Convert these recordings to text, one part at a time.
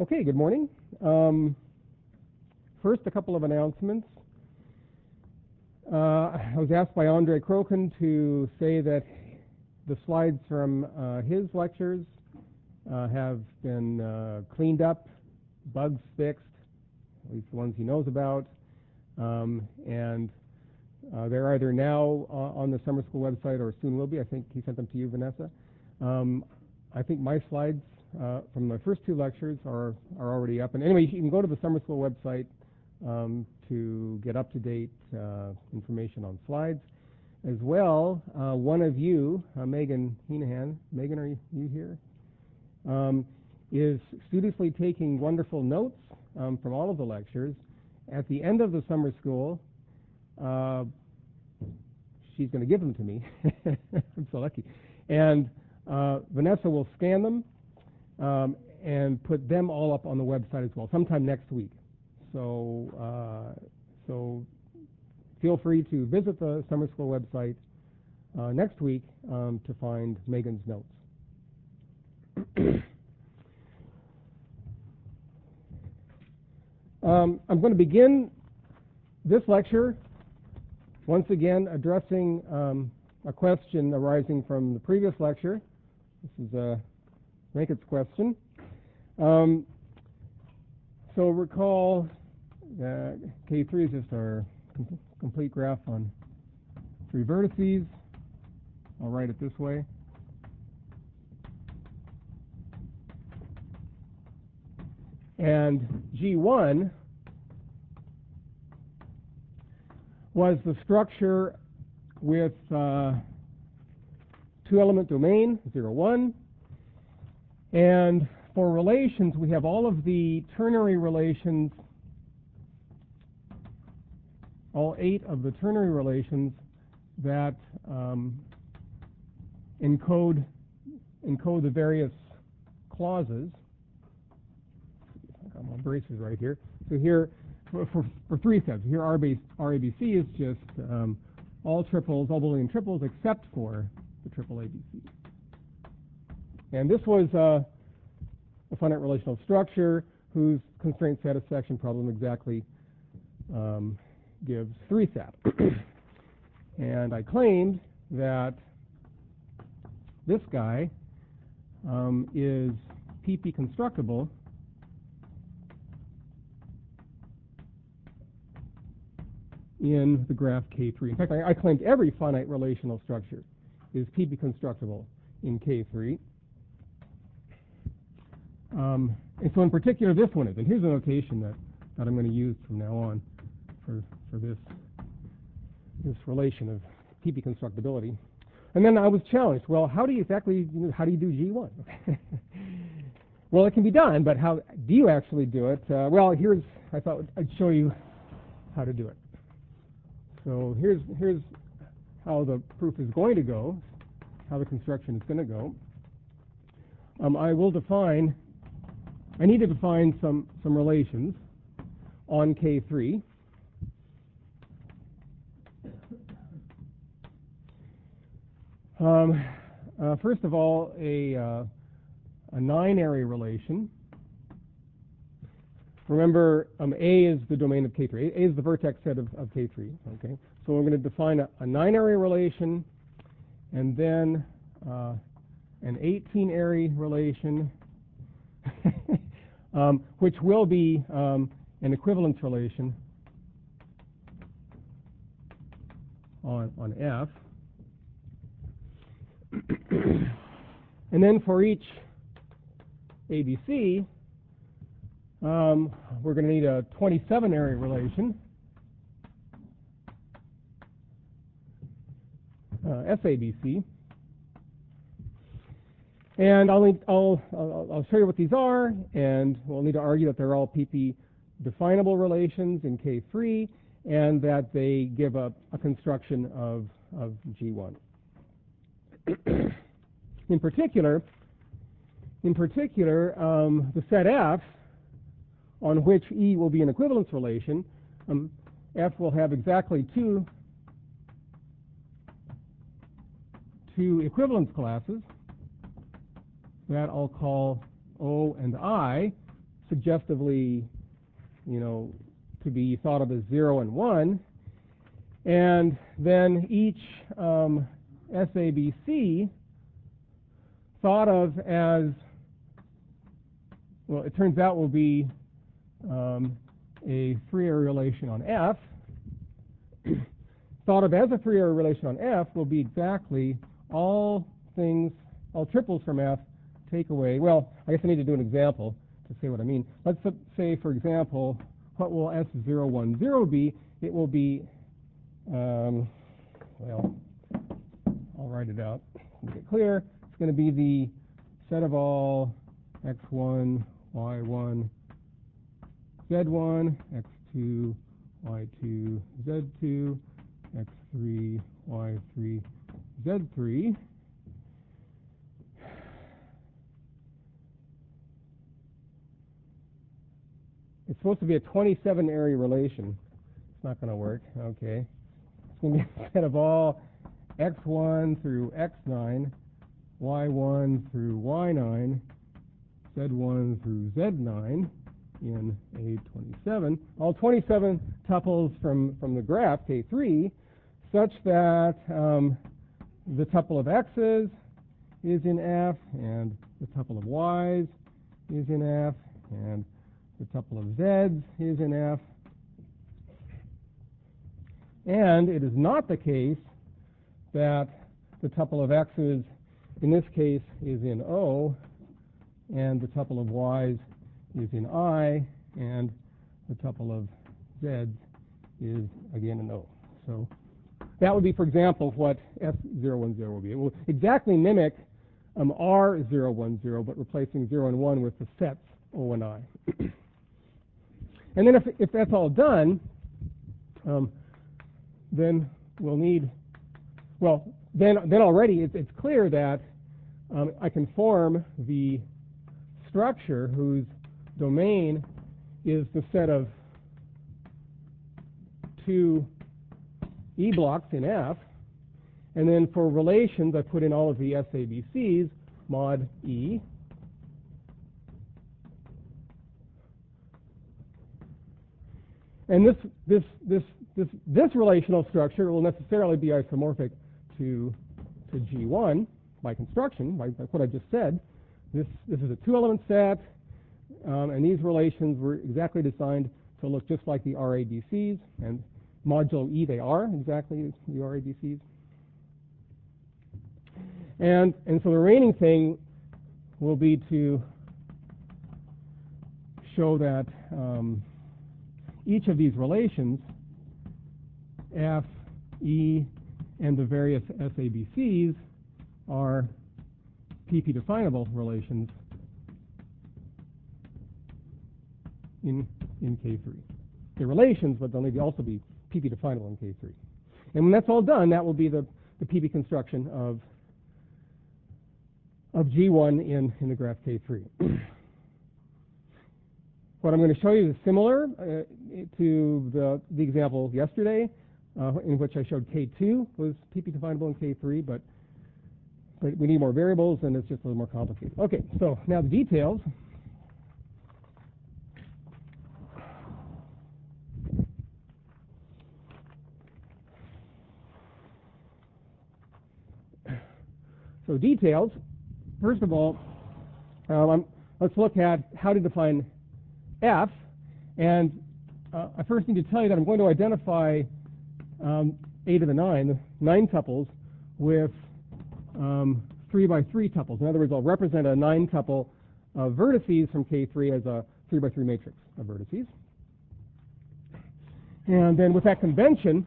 Okay, good morning. First, a couple of announcements. I was asked by Andre Crokin to say that the slides from his lectures have been cleaned up, bugs fixed, at least the ones he knows about, and they're either now on the summer school website or soon will be. I think he sent them to you, Vanessa. I think my slides from the first two lectures are already up. And anyway, you can go to the summer school website to get up-to-date information on slides. As well, one of you, Megan Heenahan, Megan, are you here? Is studiously taking wonderful notes from all of the lectures. At the end of the summer school, she's going to give them to me. I'm so lucky. And Vanessa will scan them and put them all up on the website as well, sometime next week. So feel free to visit the summer school website next week to find Megan's notes. I'm going to begin this lecture once again addressing a question arising from the previous lecture. This is Rankett's question. So recall that K3 is just our complete graph on three vertices. I'll write it this way. And G1 was the structure with two-element domain, 0, 1. And for relations, we have all of the ternary relations, all 8 of the ternary relations that encode the various clauses. I got my braces right here. So here, for three sets, here RABC is just all triples, all Boolean triples, except for the triple ABC. And this was a finite relational structure whose constraint satisfaction problem exactly gives 3-SAT. And I claimed that this guy is PP constructible in the graph K3. In fact, I claimed every finite relational structure is PP constructible in K3. And so in particular, this one is. And here's a notation that I'm going to use from now on for this relation of PP constructibility. And then I was challenged, well, how do you do G1? Well, it can be done, but how do you actually do it? Well, I thought I'd show you how to do it. So here's how the proof is going to go, how the construction is going to go. I need to define some relations on K3. First of all, a 9-ary relation. Remember, A is the domain of K3. A is the vertex set of K3. Okay, so we're going to define a 9-ary relation, and then an 18-ary relation, which will be an equivalence relation on F. And then for each ABC, we're going to need a 27-ary relation, SABC. And I'll show you what these are, and we'll need to argue that they're all PP definable relations in K3, and that they give a construction of G1. In particular, the set F, on which E will be an equivalence relation, F will have exactly two equivalence classes that I'll call O and I, suggestively, to be thought of as 0 and 1. And then each SABC thought of as, well, it turns out will be a three-area relation on F. Thought of as a three-area relation on F will be exactly all triples from F take away. Well, I guess I need to do an example to say what I mean. Let's say, for example, what will S010 be? It will be, well, I'll write it out to make it clear. It's going to be the set of all x1, y1, z1, x2, y2, z2, x3, y3, z3. It's supposed to be a 27 area relation. It's not going to work. Okay. It's going to be a set of all x1 through x9, y1 through y9, z1 through z9 in A27. All 27 tuples from the graph K3, such that the tuple of x's is in F, and the tuple of y's is in F, and the tuple of z's is in F. And it is not the case that the tuple of x's, in this case, is in O, and the tuple of y's is in I, and the tuple of z's is again in O. So that would be, for example, what S010 will be. It will exactly mimic R010, but replacing 0 and 1 with the sets O and I. And then if that's all done, then we'll need, well, then already it's clear that I can form the structure whose domain is the set of two E blocks in F, and then for relations I put in all of the SABCs, mod E, and this relational structure will necessarily be isomorphic to G1 by construction, by what I just said. This is a two-element set, and these relations were exactly designed to look just like the RABCs, and modulo E, they are exactly the RABCs. And so the remaining thing will be to show that each of these relations, F, E, and the various SABCs, are PP definable relations in K3. They're relations, but they'll also be PP definable in K3. And when that's all done, that will be the PP construction of G1 in the graph K3. What I'm going to show you is similar to the example yesterday, in which I showed K2 was PP definable in K3, but we need more variables, and it's just a little more complicated. Okay, so now the details. So details. First of all, let's look at how to define F, and I first need to tell you that I'm going to identify 8 to the 9 tuples with 3 by 3 tuples. In other words, I'll represent a 9 tuple of vertices from K3 as a 3 by 3 matrix of vertices. And then with that convention,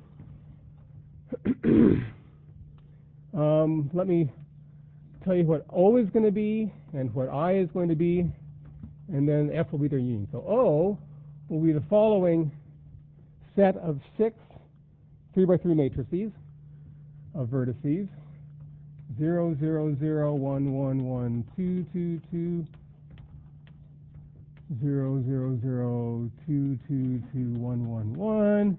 let me tell you what O is going to be and what I is going to be, and then F will be their union. So O will be the following set of 6 3 by 3 matrices of vertices: 0, 0, 0, 1, 1, 1, 2, 2, 2, 0, 0, 0, 2, 2, 2, 1, 1, 1,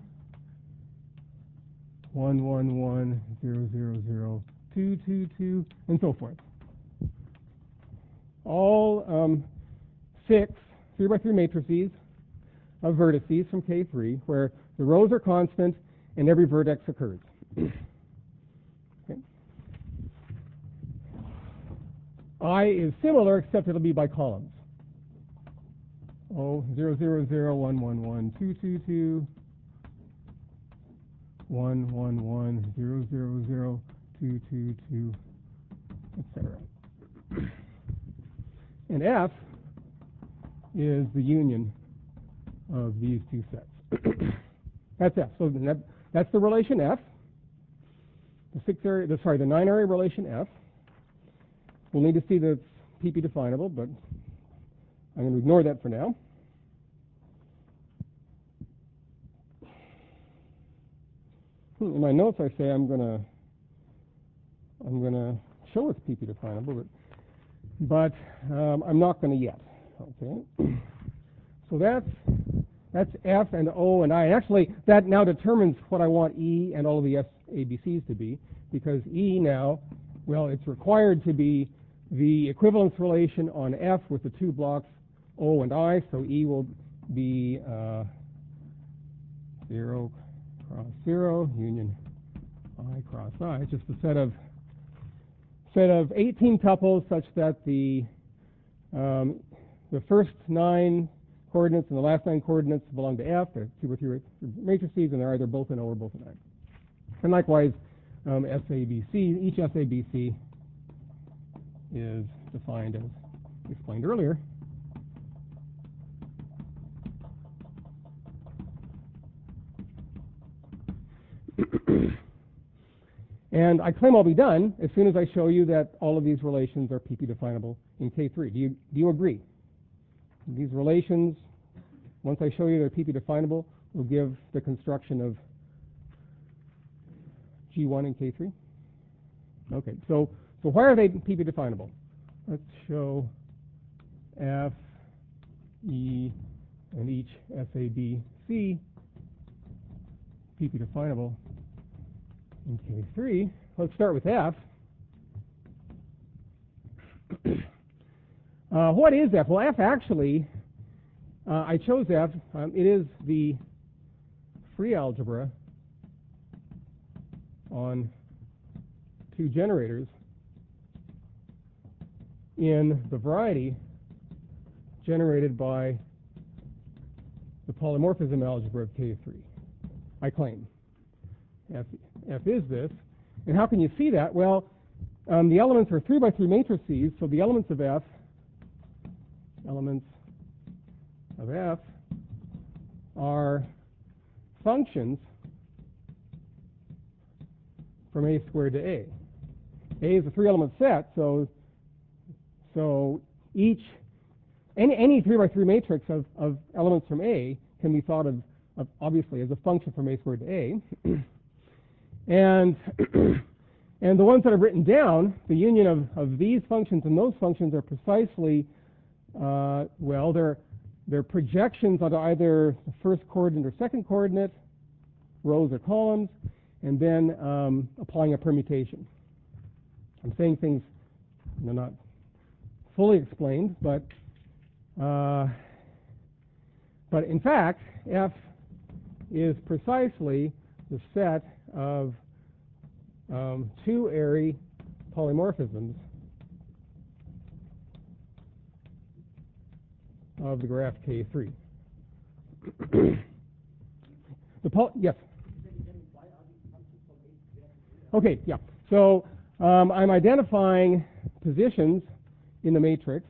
1, 1, 1, 0, 0, 0, 2, 2, 2, and so forth. All 6 3 by 3 matrices of vertices from K3 where the rows are constant and every vertex occurs. Okay. I is similar, except it'll be by columns. 0, 0, 0, 1, 1, 1, 2, 2, 2, 1, 1, 1, 0, 0, 0, 2, 2, 2, etc. And F is the union of these two sets. That's F. So that's the relation F. The 9 area relation F. We'll need to see the PP definable, but I'm going to ignore that for now. In my notes, I say I'm going to show it's PP definable, but I'm not going to yet. Okay. So that's F and O and I. Actually, that now determines what I want E and all of the SABCs to be, because E now, well, it's required to be the equivalence relation on F with the two blocks O and I, so E will be 0 cross 0 union I cross I. It's just a set of 18 tuples such that the first 9 coordinates and the last 9 coordinates belong to F. They're 2 or 3 matrices, and they're either both in O or both in I. And likewise, SABC, each SABC is defined as explained earlier. And I claim I'll be done as soon as I show you that all of these relations are PP definable in K3. Do you agree? These relations, once I show you they're PP definable, will give the construction of G1 in K3? Okay, so why are they PP definable? Let's show F, E, and each SABC PP definable in K3. Let's start with F. What is F? Well, F actually, I chose F. It is the free algebra on 2 generators in the variety generated by the polymorphism algebra of K3. I claim F is this. And how can you see that? Well, the elements are 3 by 3 matrices, so the elements of F are functions from A squared to A. A is a 3-element set, so any 3 by 3 matrix of elements from A can be thought of obviously as a function from A squared to A. And the ones that I've written down, the union of these functions and those functions are precisely, they're projections onto either the first coordinate or second coordinate, rows or columns, and then applying a permutation. I'm saying things not fully explained, but in fact, F is precisely the set of 2 airy polymorphisms of the graph K3. Yes. Okay, yeah. So I'm identifying positions in the matrix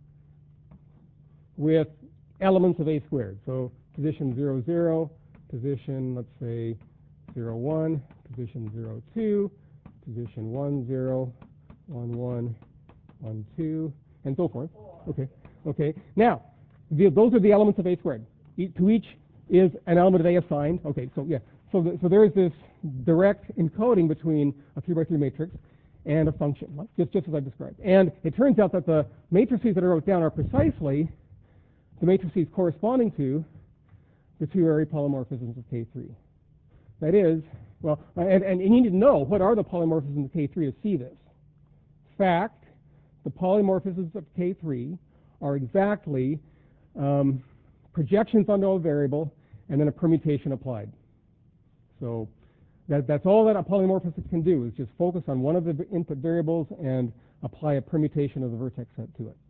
with elements of A squared. So position 0, 0, position, let's say, 0, 1, position 0, 2, position 1, 0, 1, 1, 1, 2, and so forth. Okay. Now, those are the elements of A squared. To each is an element of A assigned. Okay, so yeah. So there is this direct encoding between a 3 by 3 matrix and a function, just as I described. And it turns out that the matrices that I wrote down are precisely the matrices corresponding to the 2 airy polymorphisms of K3. That is, well, and you need to know what are the polymorphisms of K3 to see this. In fact, the polymorphisms of K3 are exactly projections onto a variable, and then a permutation applied. So that's all that a polymorphism can do, is just focus on one of the input variables and apply a permutation of the vertex set to it.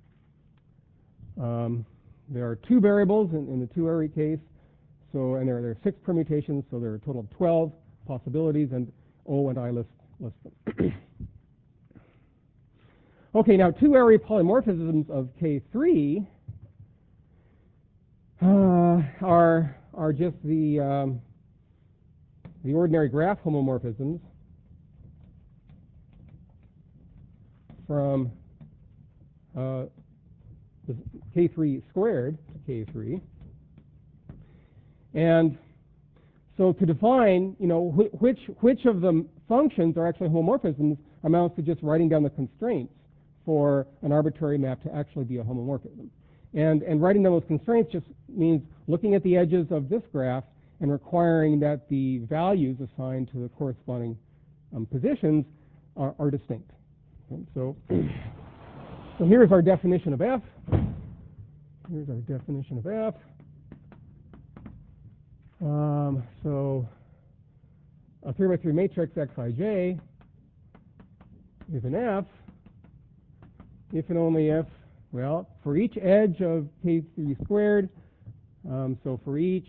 There are 2 variables in the 2-ary case, and there are 6 permutations, so there are a total of 12 possibilities, and O and I list them. Okay, now 2-ary polymorphisms of K3 are just the ordinary graph homomorphisms from K3 squared to K3. And so to define, which of the functions are actually homomorphisms amounts to just writing down the constraints for an arbitrary map to actually be a homomorphism. And writing down those constraints just means looking at the edges of this graph and requiring that the values assigned to the corresponding positions are distinct. Okay, so here's our definition of F. Here's our definition of F. So a 3x3 matrix Xij is an F if and only if, well, for each edge of K3 squared, so for each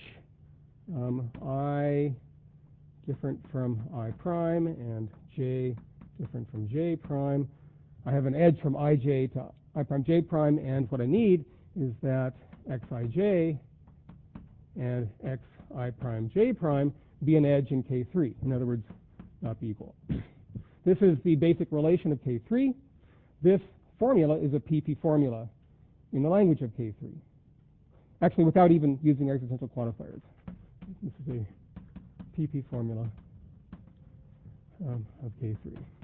I different from I prime and j different from j prime, I have an edge from ij to I prime j prime, and what I need is that xij and xi prime j prime be an edge in K3. In other words, not be equal. This is the basic relation of K3. This formula is a PP formula in the language of K3. Actually, without even using existential quantifiers. This is a PP formula of K3.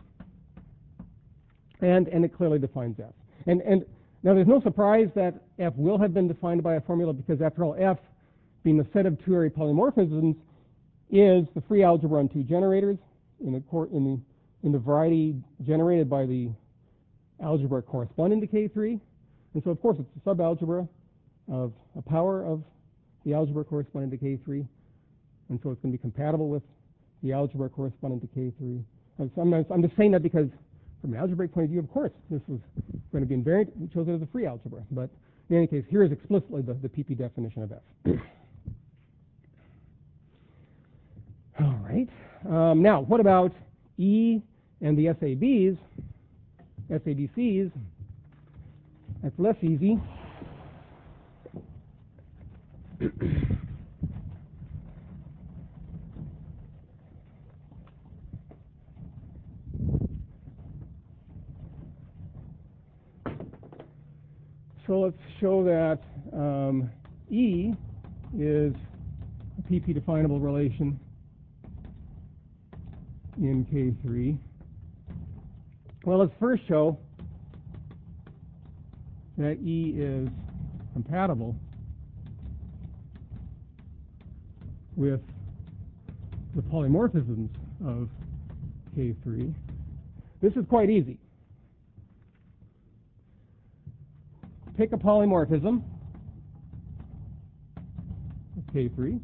And it clearly defines F. And now there's no surprise that F will have been defined by a formula, because after all, F, being the set of 2-ary polymorphisms, is the free algebra on 2 generators in the variety generated by the algebra corresponding to K3. And so, of course, it's a subalgebra of a power of the algebra corresponding to K3. And so it's going to be compatible with the algebra corresponding to K3. I'm just saying that because from an algebraic point of view, of course, this was going to be invariant. We chose it as a free algebra. But in any case, here is explicitly the PP definition of F. All right. Now, what about E and the SABs, SABCs? That's less easy. So let's show that E is a PP definable relation in K3. Well, let's first show that E is compatible with the polymorphisms of K3. This is quite easy. Pick a polymorphism of K3.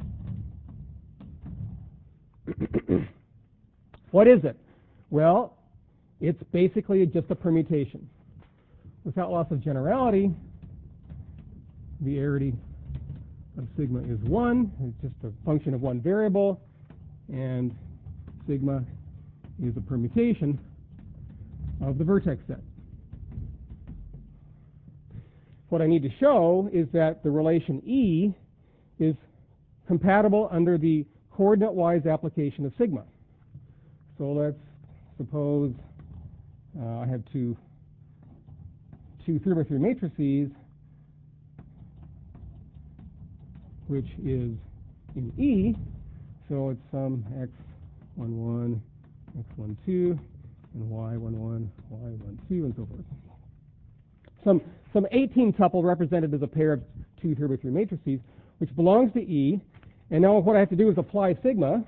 What is it? Well, it's basically just a permutation. Without loss of generality, the arity of sigma is 1. It's just a function of one variable, and sigma is a permutation of the vertex set. What I need to show is that the relation E is compatible under the coordinate-wise application of sigma. So let's suppose I have two 3x3 matrices, which is in E. So it's some x11, x12, and y11, y12, and so forth. Some 18 tuple represented as a pair of 2 3x3 matrices, which belongs to E. And now what I have to do is apply sigma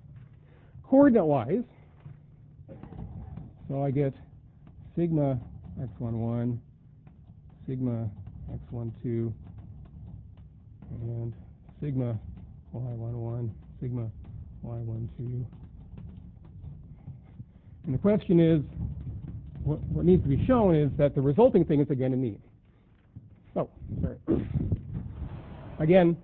coordinate-wise. So I get sigma x11, sigma x12, and sigma y11, sigma y12. And the question is, what needs to be shown is that the resulting thing is again in E. Oh, sorry. Again,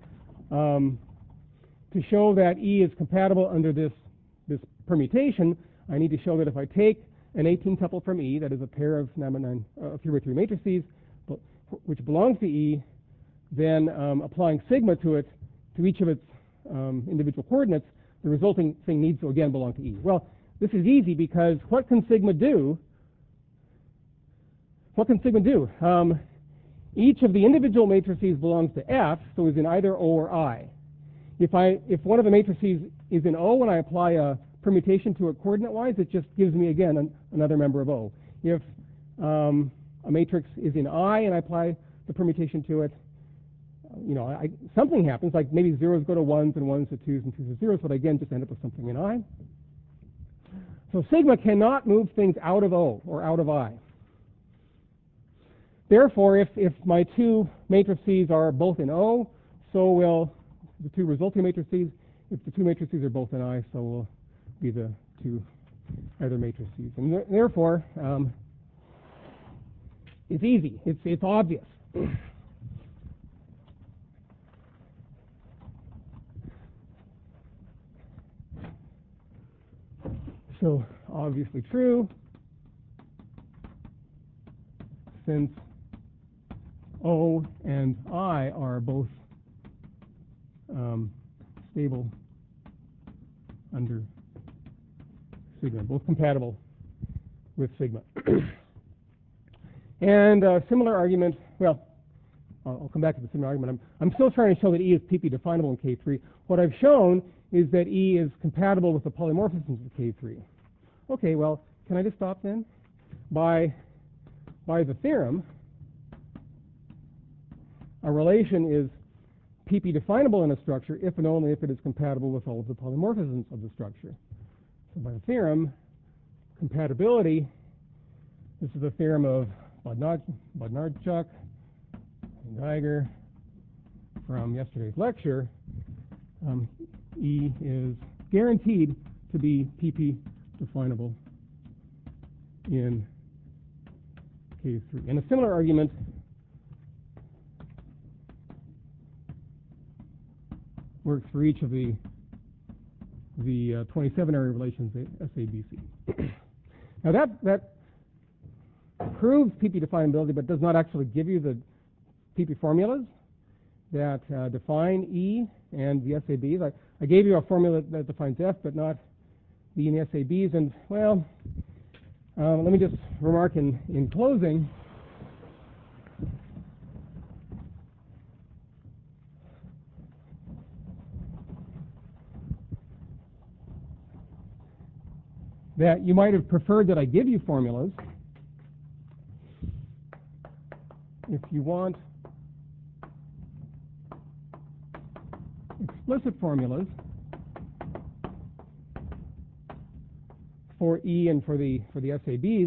to show that E is compatible under this permutation, I need to show that if I take an 18 tuple from E, that is a pair of 3x3 matrices, which belongs to E, then applying sigma to it, to each of its individual coordinates, the resulting thing needs to again belong to E. Well, this is easy because what can sigma do? What can sigma do? Each of the individual matrices belongs to F, so is in either O or I. If one of the matrices is in O and I apply a permutation to it coordinate-wise, it just gives me again another member of O. If a matrix is in I and I apply the permutation to it, something happens, like maybe zeros go to ones and ones to twos and twos to zeros, but I again just end up with something in I. So sigma cannot move things out of O or out of I. Therefore, if my two matrices are both in O, so will the two resulting matrices. If the two matrices are both in I, so will be the two other matrices. And therefore, it's easy. It's obvious. So obviously true, since O and I are both stable under sigma, both compatible with sigma. And a similar argument, well, I'll come back to the similar argument. I'm still trying to show that E is PP definable in K3. What I've shown is that E is compatible with the polymorphisms of K3. Okay, well, can I just stop then? By the theorem, a relation is PP definable in a structure if and only if it is compatible with all of the polymorphisms of the structure. So by the theorem, compatibility, this is the theorem of Bodnarchuk and Geiger from yesterday's lecture. E is guaranteed to be PP definable in K3. And a similar argument works for each of the 27 area relations SABC. Now that proves PP definability, but does not actually give you the PP formulas that define E and the SABs. I gave you a formula that defines F, but not the E and the SABs. And well, let me just remark in closing that you might have preferred that I give you formulas. If you want explicit formulas for E and for the SABs,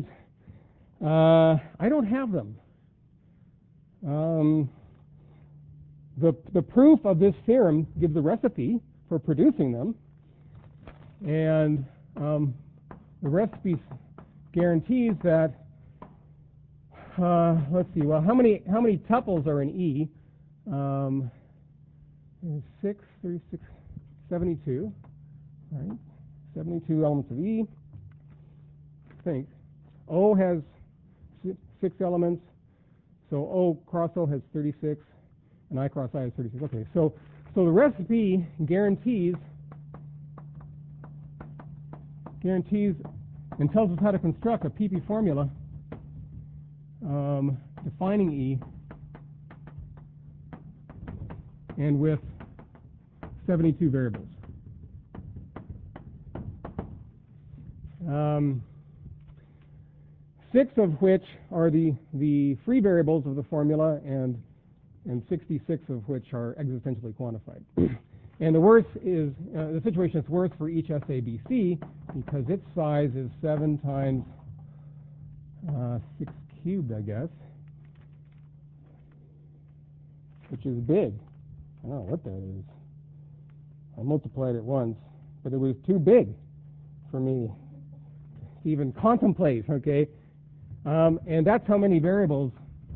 I don't have them. The proof of this theorem gives the recipe for producing them, and the recipe guarantees that let's see. Well, how many tuples are in E? 6, 36, 72. Right, 72 elements of E. I think O has 6 elements, so O cross O has 36, and I cross I has 36. Okay, so the recipe guarantees and tells us how to construct a PP formula defining E and with 72 variables. 6 of which are the free variables of the formula, and 66 of which are existentially quantified. And the worst is the situation is worse for each SABC because its size is 7 times 6 cubed, I guess, which is big. I don't know what that is. I multiplied it once, but it was too big for me to even contemplate, okay? And that's how many variables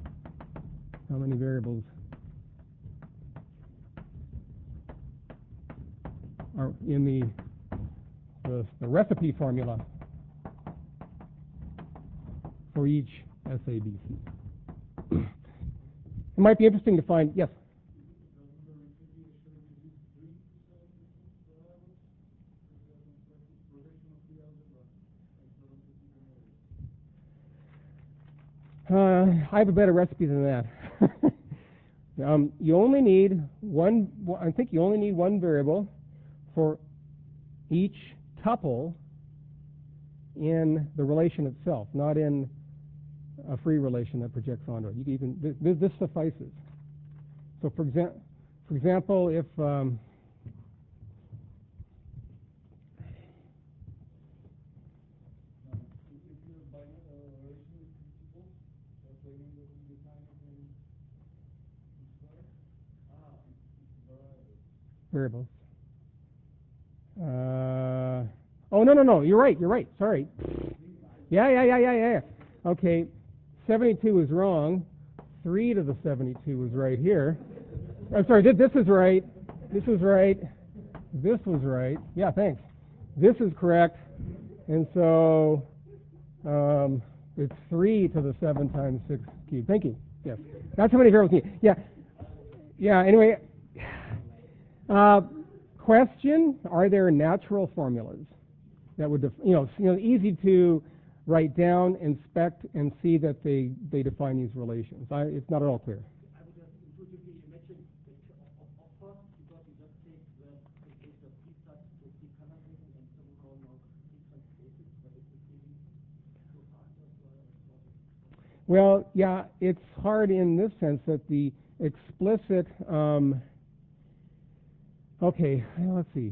are in the recipe formula for each SABC. It might be interesting to find, yes? I have a better recipe than that. You only need one. I think you only need one variable for each tuple in the relation itself, not in a free relation that projects onto it. This suffices. So, for example, if variables. Oh, no. You're right. Sorry. Yeah. Okay. 72 is wrong. 3 to the 72 is right here. I'm sorry. This is right. This was right. This was right. Yeah, thanks. This is correct. And so it's 3 to the 7 times 6 cubed. Thank you. Yes. That's how many variables you need. Yeah. Anyway. Question: are there natural formulas that would, easy to write down, inspect, and see that they define these relations? It's not at all clear. I would just intuitively imagine that of course, because you just take the p-stat to p-connecting and somehow now p-stat basis, but it's really so hard. Well, yeah, it's hard in this sense that the explicit. Okay, let's see.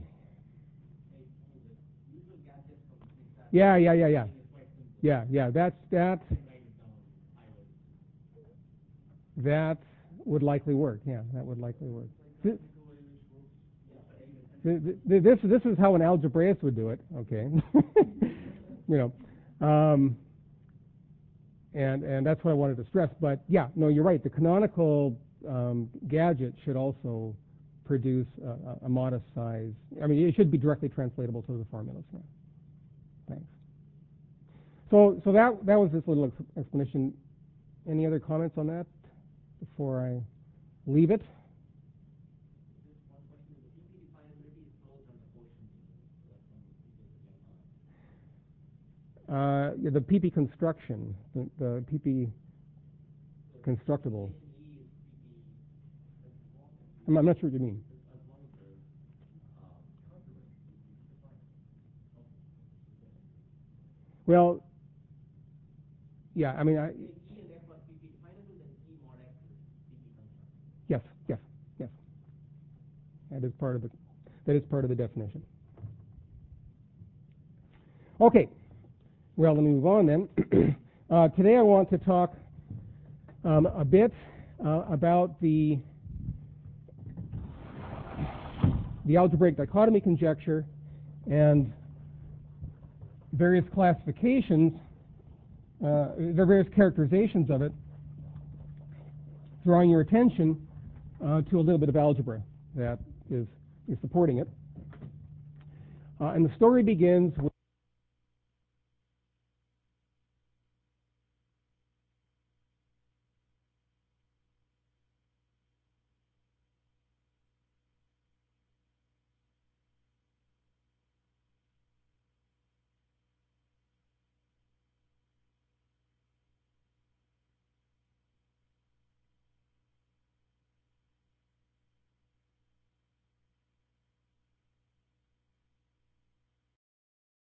Yeah. That would likely work. Yeah, that would likely work. This is how an algebraist would do it. Okay, and that's what I wanted to stress. But yeah, no, you're right. The canonical gadget should also produce a modest size. I mean, it should be directly translatable to the formulas. Yeah. Thanks. So that was this little explanation. Any other comments on that before I leave it? The PP construction, the PP constructible. I'm not sure what you mean. Well, yeah, I mean, yes. That is part of the definition. Okay. Well, let me move on then. Today I want to talk a bit about the algebraic dichotomy conjecture and various classifications, the various characterizations of it, drawing your attention to a little bit of algebra that is supporting it. And the story begins with